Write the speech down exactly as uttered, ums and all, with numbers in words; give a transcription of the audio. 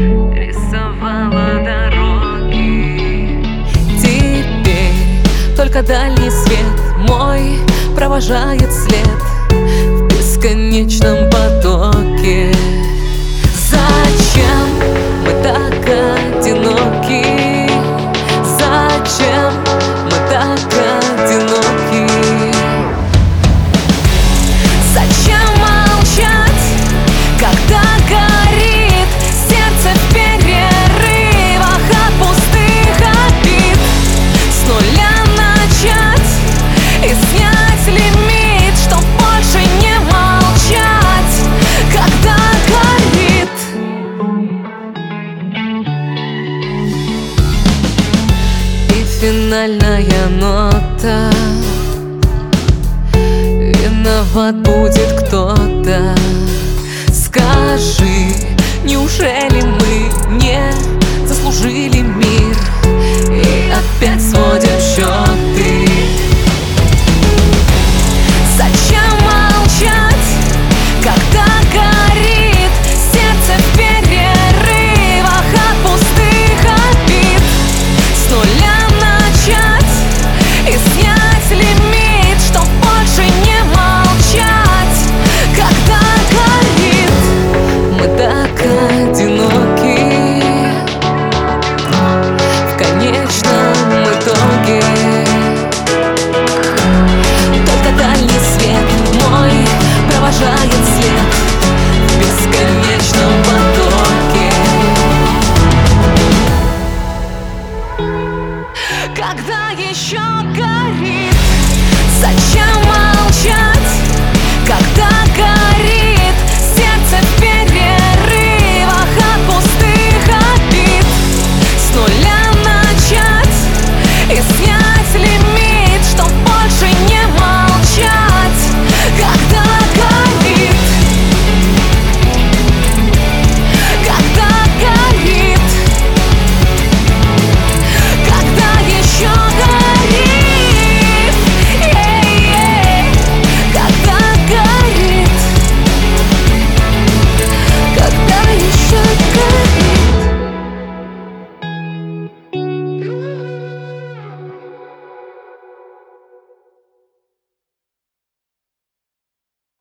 рисовала дороги. Теперь только дальний свет мой провожает след в бесконечном потоке. Зачем мы так одиноки? Зачем мы так одиноки? Зачем молчать, когда горит сердце в перерывах от пустых обид? С нуля начать и снять лимит, чтоб больше не молчать, когда горит. И финальная нота: виноват будет кто-то. Скажи, неужели мы не заслужили мир и опять свой